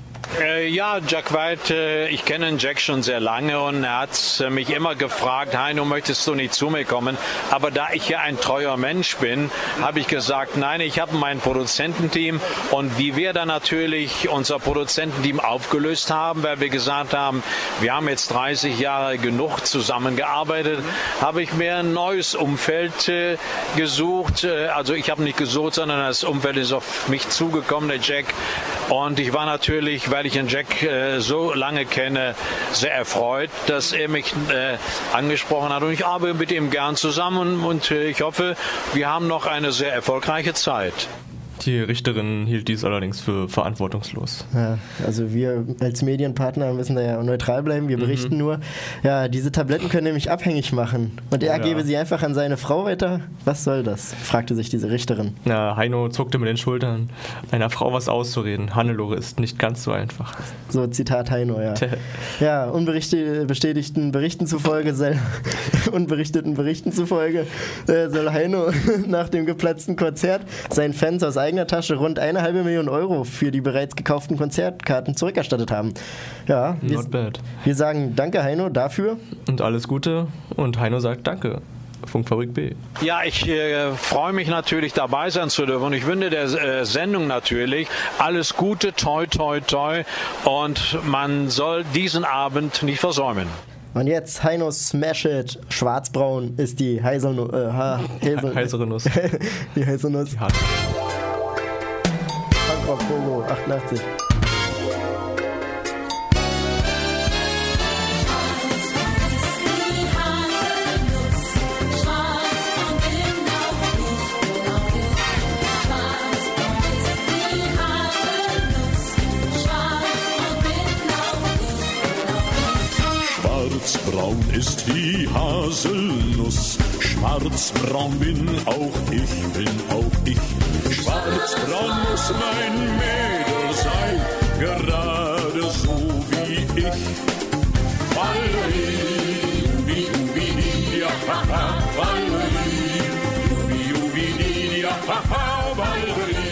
Ja, Jack White, ich kenne Jack schon sehr lange und er hat mich immer gefragt, Heino, möchtest du nicht zu mir kommen? Aber da ich ja ein treuer Mensch bin, habe ich gesagt, nein, ich habe mein Produzententeam und wie wir dann natürlich unser Produzententeam aufgelöst haben, weil wir gesagt haben, wir haben jetzt 30 Jahre genug zusammengearbeitet, habe ich mir ein neues Umfeld gesucht. Also ich habe nicht gesucht, sondern das Umfeld ist auf mich zugekommen, der Jack. Und ich war natürlich, weil ich den Jack so lange kenne, sehr erfreut, dass er mich angesprochen hat. Und ich arbeite mit ihm gern zusammen und ich hoffe, wir haben noch eine sehr erfolgreiche Zeit. Die Richterin hielt dies allerdings für verantwortungslos. Ja, also wir als Medienpartner müssen da ja neutral bleiben, wir berichten nur. Ja, diese Tabletten können nämlich abhängig machen. Und er gebe sie einfach an seine Frau weiter. Was soll das? Fragte sich diese Richterin. Ja, Heino zuckte mit den Schultern. Einer Frau was auszureden. Hannelore ist nicht ganz so einfach. So, Zitat Heino, ja. Ja, unbestätigten Berichten zufolge soll Heino nach dem geplatzten Konzert seinen Fans aus eigener Tasche rund 1,5 Million Euro für die bereits gekauften Konzertkarten zurückerstattet haben. Ja, Not bad. Wir sagen danke Heino dafür. Und alles Gute und Heino sagt danke. Funkfabrik B. Ja, ich freue mich natürlich dabei sein zu dürfen und ich wünsche der Sendung natürlich alles Gute, toi toi toi und man soll diesen Abend nicht versäumen. Und jetzt Heino Smash It. Schwarzbraun ist die heißere Nuss. Die heiße Nuss. Punkrock Pogo 88. Schwarzbraun ist die Haselnuss, schwarzbraun bin auch ich. Schwarzbraun muss mein Mädel sein, gerade so wie ich. Valerie, ubi, ja, haha, Valerie, ubi, ja, haha, Valerie.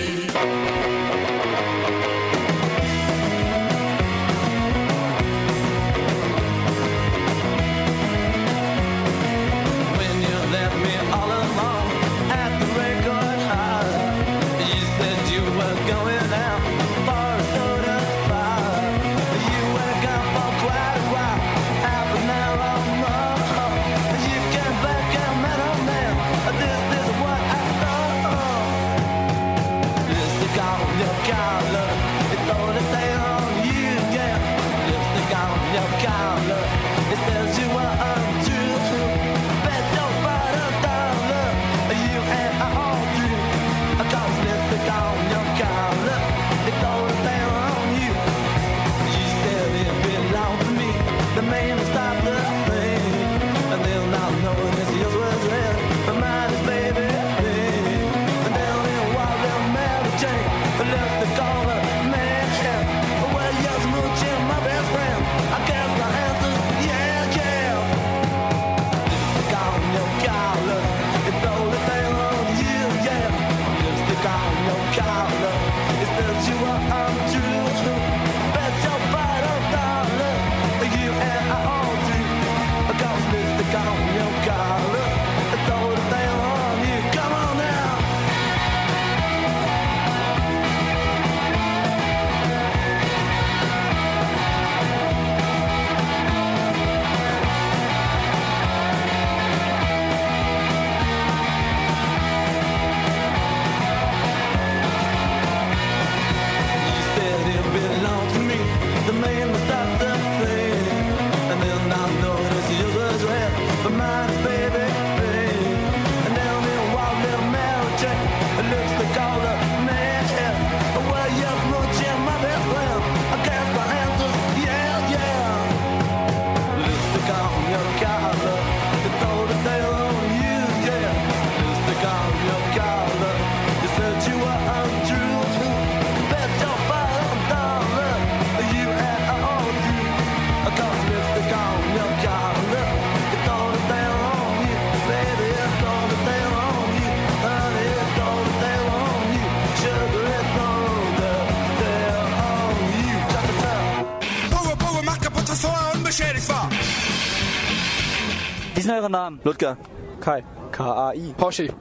sind eure Namen? Ludger. Kai. K-A-I. Hoshi.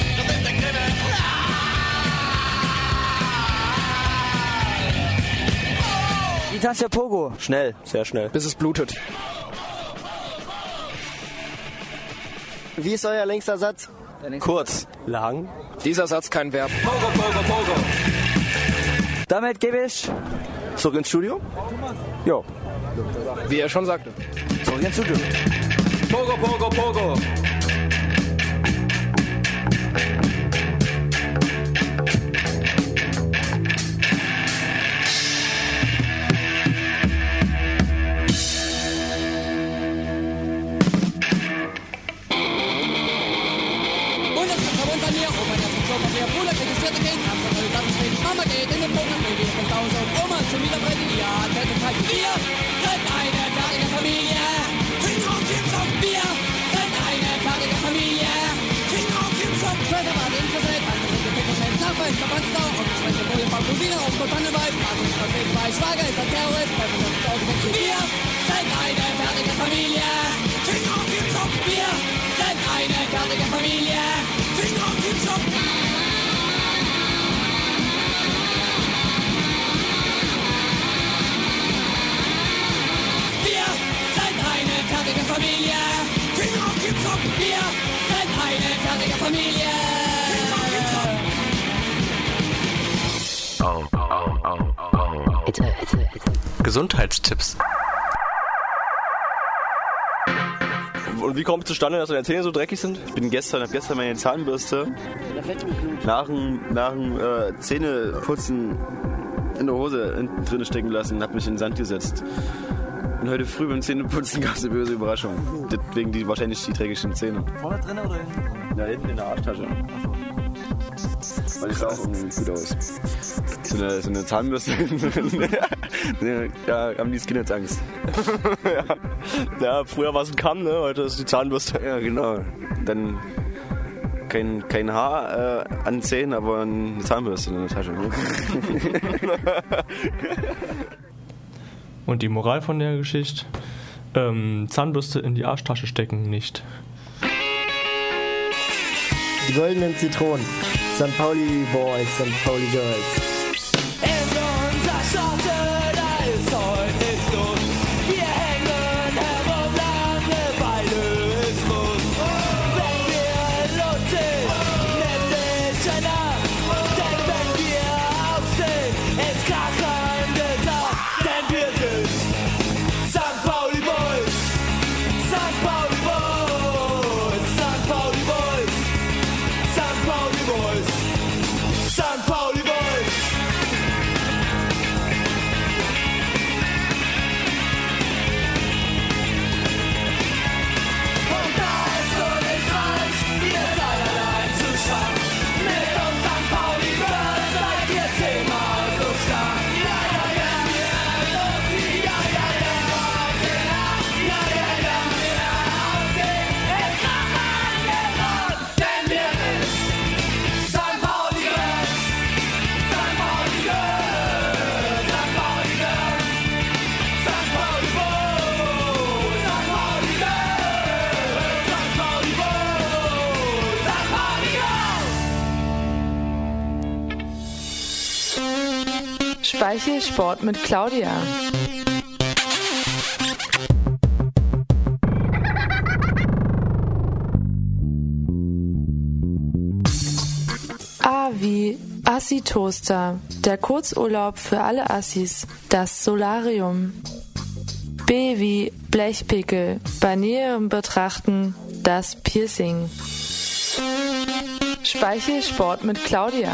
Wie tanzt der Pogo? Schnell, sehr schnell. Bis es blutet. Wie ist euer längster Satz? Kurz. Lang. Dieser Satz kein Verb. Pogo, Pogo, Pogo. Damit gebe ich zurück ins Studio? Jo. Wie er schon sagte. Zurück ins Studio. Pogo, Pogo, Pogo. Mama geht in den Poker, Baby ist 1000. Oma schon wieder bei dir, ja, der Tag. Wir sind eine fertige Familie. King of Gibson. Wir sind eine fertige Familie. King of Gibson. Schwester war interessiert, eine sind Gefängnisschein, Nachweis, Verbandsdau, und Schwester Boje, Frau Cousine, und Tannenweiß. Martin ist vertreten bei Schwager, ist ein Terrorist, bei uns ist auch gewechselt. Wir sind eine fertige Familie. King of Gibson. Wir sind eine fertige Familie. King of Gibson. Fertige Familie. King of Gibson. Wir sind eine fertige Familie. King of Gibson. Gesundheitstipps. Und wie kommt es zustande, dass deine Zähne so dreckig sind? Ich bin gestern meine Zahnbürste nach dem Zähneputzen in der Hose drin stecken lassen und habe mich in den Sand gesetzt. Und heute früh beim Zähneputzen gab es eine böse Überraschung. Deswegen wahrscheinlich die dreckigen Zähne. Vorne drin oder hinten? Ja, hinten in der Arschtasche. Weil ich sah auch irgendwie gut aus. So eine Zahnbürste. Ja, haben die Skin jetzt Angst. Ja, früher war es ein Kamm, ne? Heute ist die Zahnbürste. Ja, genau. Dann kein Haar an den Zähnen, aber eine Zahnbürste in der Tasche. Ne? Und die Moral von der Geschichte? Zahnbürste in die Arschtasche stecken nicht. Die goldenen Zitronen. St. Pauli Boys, St. Pauli Girls. In unserer Stadt, da ist heute nichts los. Wir hängen herum, Langeweile ist los. Wenn wir los sind, nimm dich einer. Denn wenn wir aufstehen, ist krachende Tag. Denn wir sind St. Pauli Boys. St. Pauli Boys. St. Pauli Boys. St. Pauli Boys. St. Pauli Boys. Und da ist so nicht reich, ihr seid allein zu schwach. Mit uns St. Pauli Boys seid ihr 10-mal so stark. Ja, ja, ja, ja, ja, ja, ja, ja, ja, ja, es macht angenommen, denn wir sind St. Pauli Girls. St. Pauli Girls. St. Pauli Girls. St. Pauli Boys. St. Pauli Girls. St. Pauli Boys. St. Pauli Girls. Speichelsport mit Claudia. A wie Assi-Toaster, der Kurzurlaub für alle Assis, das Solarium. B wie Blechpickel, bei näherem Betrachten das Piercing. Speichelsport mit Claudia.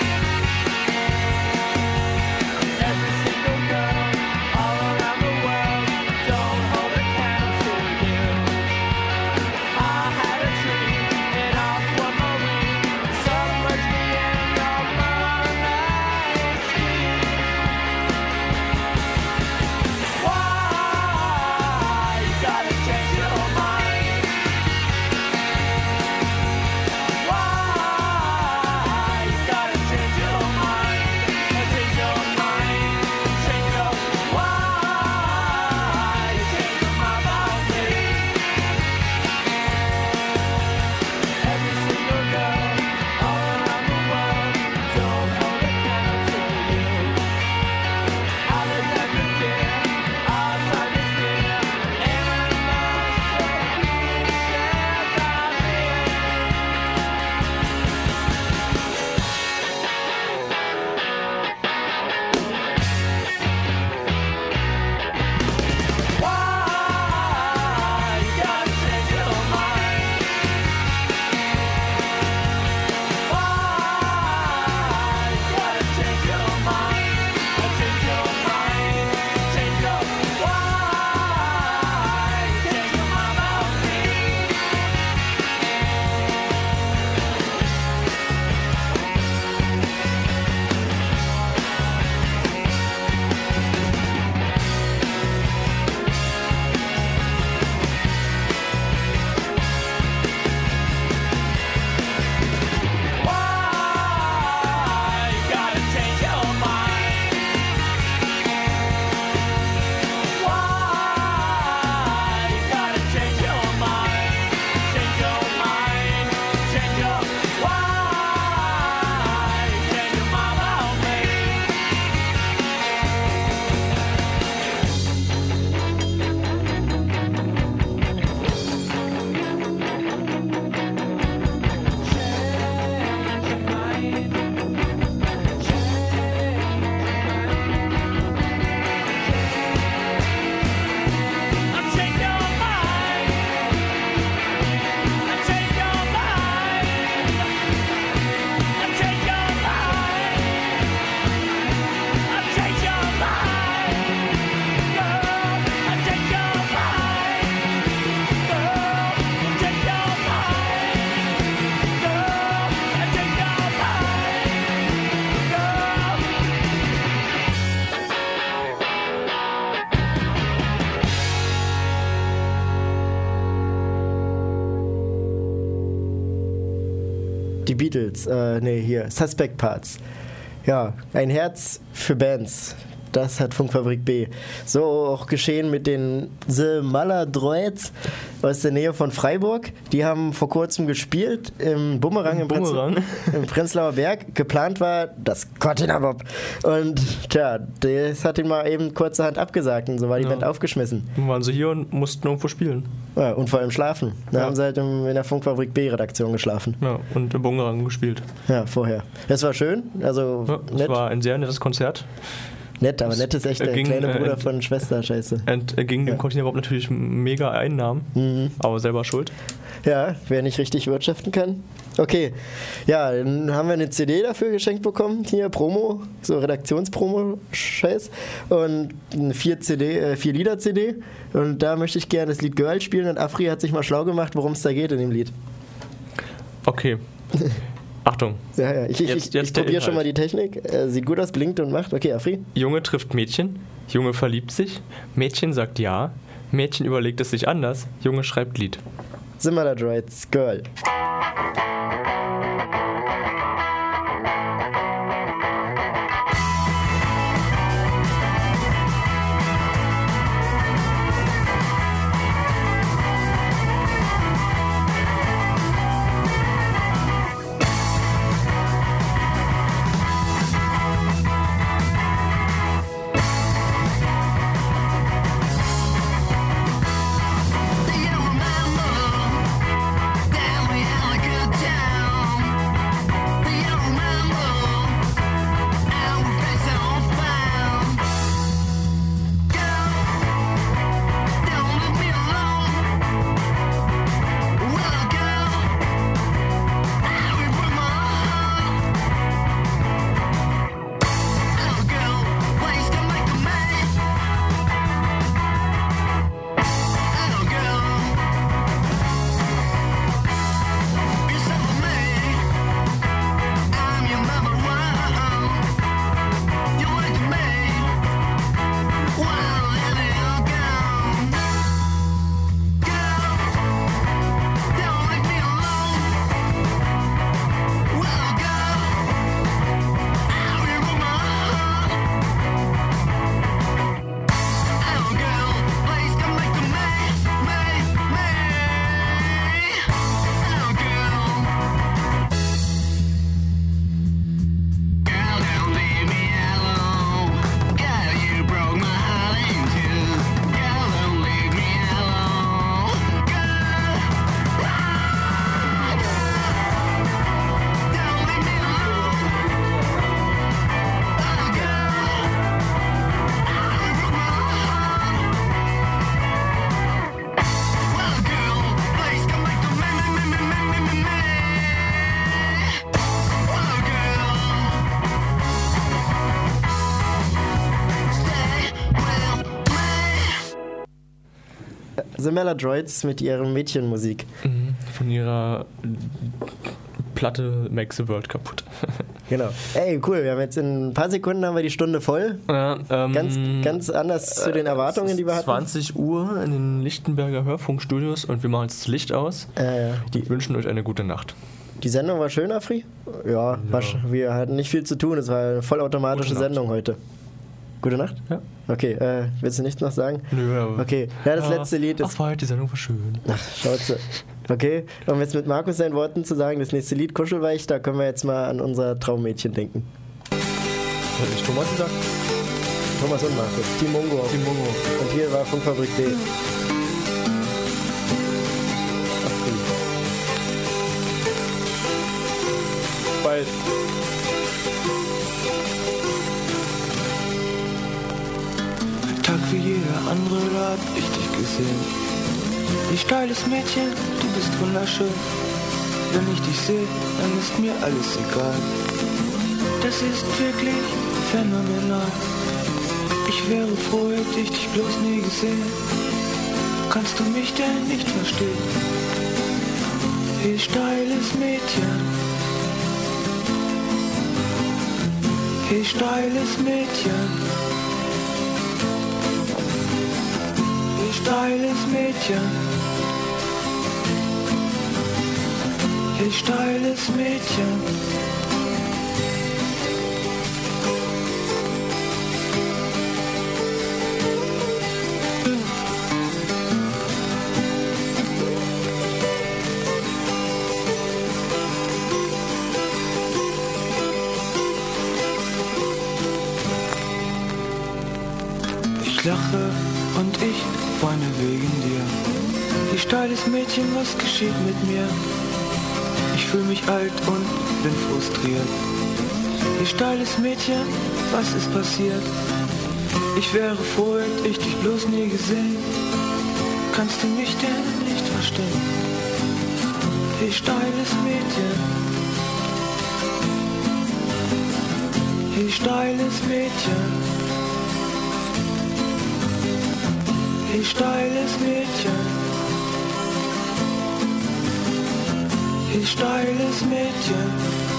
Every single girl all around the world. Die Beatles, Suspect Parts. Ja, ein Herz für Bands. Das hat Funkfabrik B. So auch geschehen mit den The Maladroits aus der Nähe von Freiburg. Die haben vor kurzem gespielt im Bumerang im Prenzlauer Berg. Geplant war das Cortina-Bob. Und tja, das hat ihn mal eben kurzerhand abgesagt und so war die Band aufgeschmissen. Dann waren sie hier und mussten irgendwo spielen. Ja, und vor allem schlafen. Da haben sie halt in der Funkfabrik B-Redaktion geschlafen. Ja, und im Bumerang gespielt. Ja, vorher. Das war schön. Also das war ein sehr nettes Konzert. Nett, aber nett ist echt der kleine Bruder von Schwester, scheiße. Und ging dem Cortina Bob natürlich mega Einnahmen, aber selber schuld. Ja, wer nicht richtig wirtschaften kann. Okay, ja, dann haben wir eine CD dafür geschenkt bekommen, hier Promo, so Redaktionspromo-Scheiß und eine 4-Lieder-CD und da möchte ich gerne das Lied Girl spielen und Afri hat sich mal schlau gemacht, worum es da geht in dem Lied. Okay. Achtung. Ja, ich probiere schon mal die Technik. Sieht gut aus, blinkt und macht. Okay, Afri. Junge trifft Mädchen, Junge verliebt sich, Mädchen sagt ja, Mädchen überlegt es sich anders, Junge schreibt Lied. The Maladroits, Girl. The Maladroits mit ihrer Mädchenmusik. Von ihrer Platte Make the World kaputt. Genau. Ey, cool, wir haben jetzt in ein paar Sekunden haben wir die Stunde voll. Ja, ganz anders zu den Erwartungen, die wir hatten. 20 Uhr in den Lichtenberger Hörfunkstudios und wir machen jetzt das Licht aus. Die wünschen euch eine gute Nacht. Die Sendung war schön, Afri? Ja. Wir hatten nicht viel zu tun, es war eine vollautomatische Sendung heute. Gute Nacht? Ja. Okay, willst du nichts noch sagen? Nö, aber... Okay, ja, das letzte Lied ist... Ach, die Sendung war schön. Ach, Schnauze. Okay, um jetzt mit Markus seinen Worten zu sagen, das nächste Lied, Kuschelweich, da können wir jetzt mal an unser Traummädchen denken. Hat nicht Thomas gesagt? Thomas und Markus. Team Mongo. Und hier war Funkfabrik B. Bald. Tag wie jeder andere, da hab ich dich gesehen. Wie steiles Mädchen, du bist wunderschön. Wenn ich dich sehe, dann ist mir alles egal. Das ist wirklich phänomenal. Ich wäre froh, hätte ich dich bloß nie gesehen. Kannst du mich denn nicht verstehen? Wie steiles Mädchen. Wie steiles Mädchen. Wie steiles Mädchen. Hey, steiles Mädchen. Ich lache und ich weine wegen dir. Hey, steiles Mädchen, was geschieht mit mir? Ich fühle mich alt und bin frustriert. Hey, steiles Mädchen, was ist passiert? Ich wäre froh, hätte ich dich bloß nie gesehen. Kannst du mich denn nicht verstehen? Hey, steiles Mädchen. Hey, steiles Mädchen. Hey, steiles Mädchen. Hey, steiles Mädchen.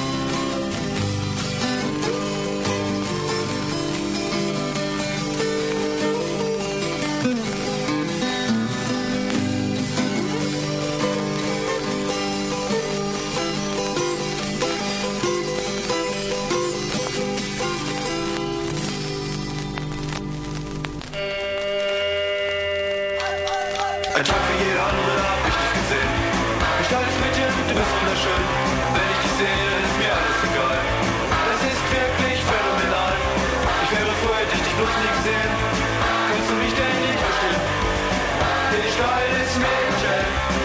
Ein Tag wie jeder andere hab ich dich gesehen. Ein steiles Mädchen, du bist wunderschön. Wenn ich dich sehe, ist mir alles egal. Das ist wirklich phänomenal. Ich wäre froh, hätte ich dich bloß nie gesehen. Kannst du mich denn nicht verstehen? Ich steiles Mädchen.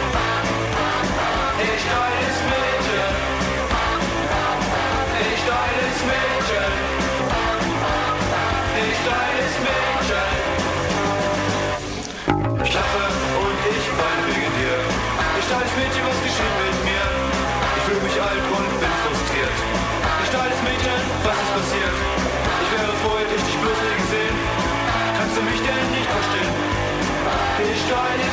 Ich steiles Mädchen. Ich steiles Mädchen. Ich steiles Mädchen. Ich lache und ich weine wegen dir. Ich steiles Mädchen, was geschieht mit mir? Ich fühle mich alt und bin frustriert. Ich steiles Mädchen, was ist passiert? Ich wäre froh, hätte ich dich bloß nie gesehen. Kannst du mich denn nicht verstehen? Ich steiles